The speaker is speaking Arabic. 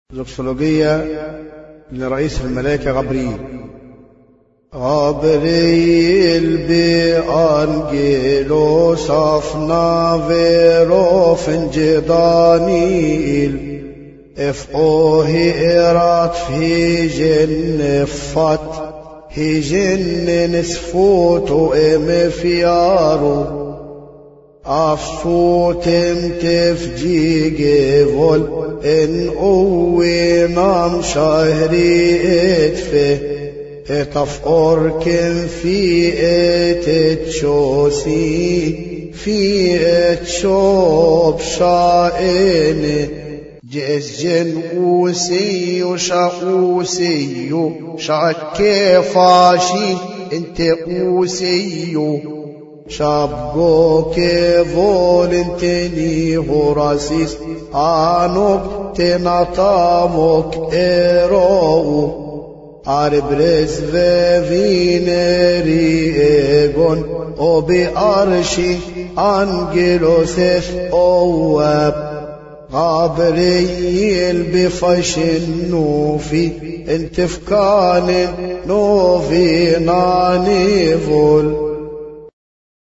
زوكسولوجية لرئيس الملائكة غابريل بأنجيلوس أفنافيرو فنجدانيل افقوه إرات في جن فات هي جن نسفوت امفيارو أفصوت تفجيج فول إن أوي نام شهري اتفه اتفقر كم في اتتشوسي في اتشوب شائن جزجن أوسي وشاوسي شاكي فاشي انت أوسي شابو كيفول انتني هوراسيس آنوك تنطاموك إيرو أربرز وفينري إيغون أو بأرشي أنجلوس أواب غابريل بفشن نوفي انتفكان نوفي نانيفول